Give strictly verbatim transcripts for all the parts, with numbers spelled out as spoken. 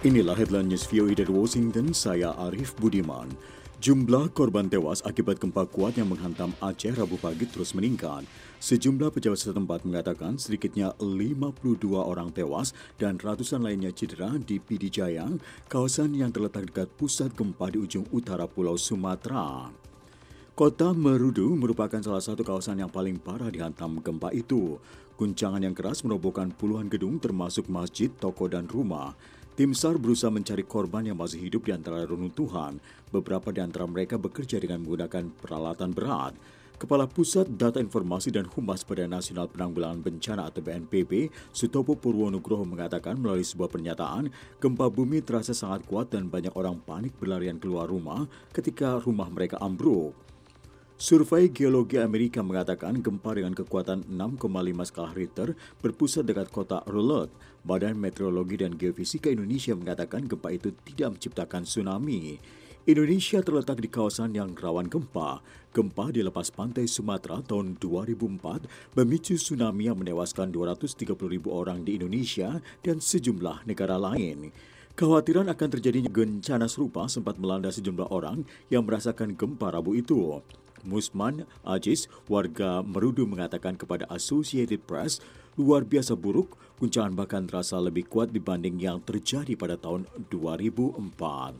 Inilah headline news V O A dari Washington, saya Arif Budiman. Jumlah korban tewas akibat gempa kuat yang menghantam Aceh Rabu pagi terus meningkat. Sejumlah pejabat setempat mengatakan sedikitnya lima puluh dua orang tewas dan ratusan lainnya cedera di Pidijaya, kawasan yang terletak dekat pusat gempa di ujung utara Pulau Sumatera. Kota Merudu merupakan salah satu kawasan yang paling parah dihantam gempa itu. Guncangan yang keras merobohkan puluhan gedung termasuk masjid, toko, dan rumah. Tim SAR berusaha mencari korban yang masih hidup di antara reruntuhan. Beberapa di antara mereka bekerja dengan menggunakan peralatan berat. Kepala Pusat Data Informasi dan Humas Badan Nasional Penanggulangan Bencana atau B N P B, Sutopo Purwonugroho mengatakan melalui sebuah pernyataan, gempa bumi terasa sangat kuat dan banyak orang panik berlarian keluar rumah ketika rumah mereka ambruk. Survei Geologi Amerika mengatakan gempa dengan kekuatan enam koma lima skala Richter berpusat dekat kota Raleigh. Badan Meteorologi dan Geofisika Indonesia mengatakan gempa itu tidak menciptakan tsunami. Indonesia terletak di kawasan yang rawan gempa. Gempa di lepas pantai Sumatera tahun dua ribu empat memicu tsunami yang menewaskan dua ratus tiga puluh ribu orang di Indonesia dan sejumlah negara lain. Kekhawatiran akan terjadinya bencana serupa sempat melanda sejumlah orang yang merasakan gempa Rabu itu. Musman Aziz, warga Merudu mengatakan kepada Associated Press, luar biasa buruk, guncangan bahkan terasa lebih kuat dibanding yang terjadi pada tahun dua ribu empat.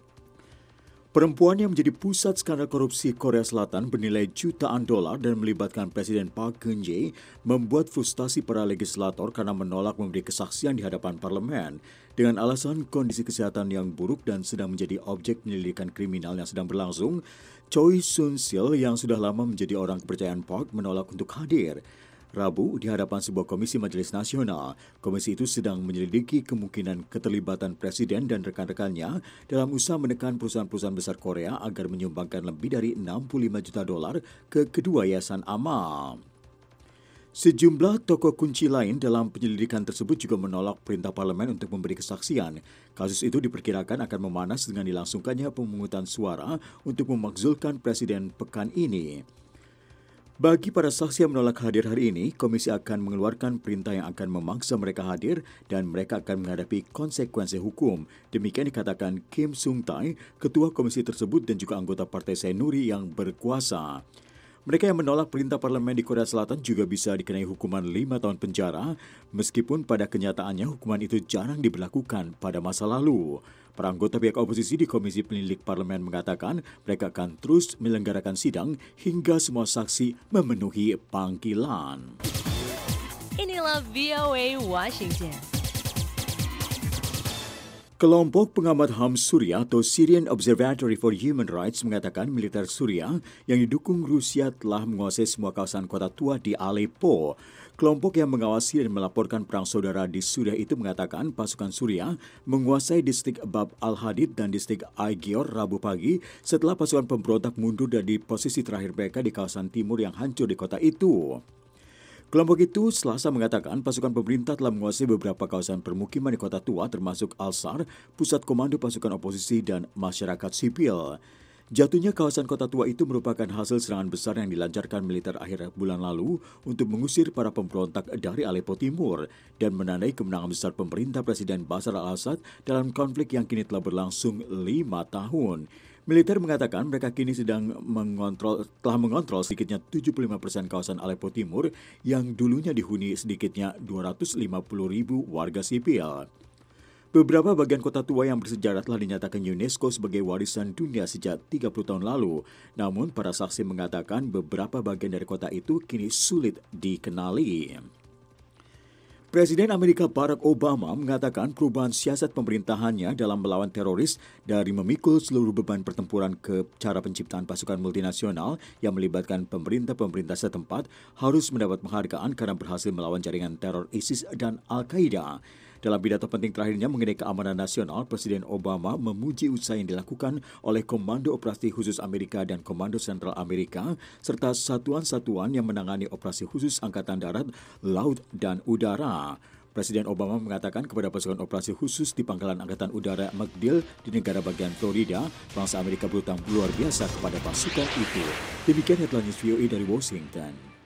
Perempuan yang menjadi pusat skandal korupsi Korea Selatan bernilai jutaan dolar dan melibatkan Presiden Park Geun-hye membuat frustasi para legislator karena menolak memberi kesaksian di hadapan parlemen dengan alasan kondisi kesehatan yang buruk dan sedang menjadi objek penyelidikan kriminal yang sedang berlangsung. Choi Soon-sil yang sudah lama menjadi orang kepercayaan Park menolak untuk hadir. Rabu, di hadapan sebuah komisi Majelis Nasional, komisi itu sedang menyelidiki kemungkinan keterlibatan Presiden dan rekan-rekannya dalam usaha menekan perusahaan-perusahaan besar Korea agar menyumbangkan lebih dari enam puluh lima juta dolar ke kedua yayasan amal. Sejumlah tokoh kunci lain dalam penyelidikan tersebut juga menolak perintah parlemen untuk memberi kesaksian. Kasus itu diperkirakan akan memanas dengan dilangsungkannya pemungutan suara untuk memakzulkan Presiden pekan ini. Bagi para saksi yang menolak hadir hari ini, komisi akan mengeluarkan perintah yang akan memaksa mereka hadir dan mereka akan menghadapi konsekuensi hukum. Demikian dikatakan Kim Sung-tae, ketua komisi tersebut dan juga anggota Partai Saenuri yang berkuasa. Mereka yang menolak perintah parlemen di Korea Selatan juga bisa dikenai hukuman lima tahun penjara, meskipun pada kenyataannya hukuman itu jarang diberlakukan pada masa lalu. Para anggota pihak oposisi di Komisi Penyelidik Parlemen mengatakan mereka akan terus menyelenggarakan sidang hingga semua saksi memenuhi panggilan. Inilah V O A Washington. Kelompok pengamat H A M Suriah atau Syrian Observatory for Human Rights mengatakan militer Suriah yang didukung Rusia telah menguasai semua kawasan kota tua di Aleppo. Kelompok yang mengawasi dan melaporkan perang saudara di Suriah itu mengatakan pasukan Suriah menguasai distrik Bab al-Hadid dan distrik Aigior Rabu pagi setelah pasukan pemberontak mundur dari posisi terakhir mereka di kawasan timur yang hancur di kota itu. Kelompok itu Selasa mengatakan pasukan pemerintah telah menguasai beberapa kawasan permukiman di kota tua termasuk Al-Sar, pusat komando pasukan oposisi dan masyarakat sipil. Jatuhnya kawasan kota tua itu merupakan hasil serangan besar yang dilancarkan militer akhir bulan lalu untuk mengusir para pemberontak dari Aleppo Timur dan menandai kemenangan besar pemerintah Presiden Bashar al-Assad dalam konflik yang kini telah berlangsung lima tahun. Militer mengatakan mereka kini sedang mengontrol, telah mengontrol sedikitnya tujuh puluh lima persen kawasan Aleppo Timur yang dulunya dihuni sedikitnya dua ratus lima puluh ribu warga sipil. Beberapa bagian kota tua yang bersejarah telah dinyatakan UNESCO sebagai warisan dunia sejak tiga puluh tahun lalu. Namun, para saksi mengatakan beberapa bagian dari kota itu kini sulit dikenali. Presiden Amerika Barack Obama mengatakan perubahan siasat pemerintahannya dalam melawan teroris dari memikul seluruh beban pertempuran ke cara penciptaan pasukan multinasional yang melibatkan pemerintah-pemerintah setempat harus mendapat penghargaan karena berhasil melawan jaringan teror ISIS dan Al-Qaeda. Dalam pidato penting terakhirnya mengenai keamanan nasional, Presiden Obama memuji usaha yang dilakukan oleh Komando Operasi Khusus Amerika dan Komando Sentral Amerika, serta satuan-satuan yang menangani operasi khusus Angkatan Darat, Laut, dan Udara. Presiden Obama mengatakan kepada pasukan operasi khusus di Pangkalan Angkatan Udara MacDill di negara bagian Florida, bangsa Amerika berhutang luar biasa kepada pasukan itu. Demikian headline news V O A dari Washington.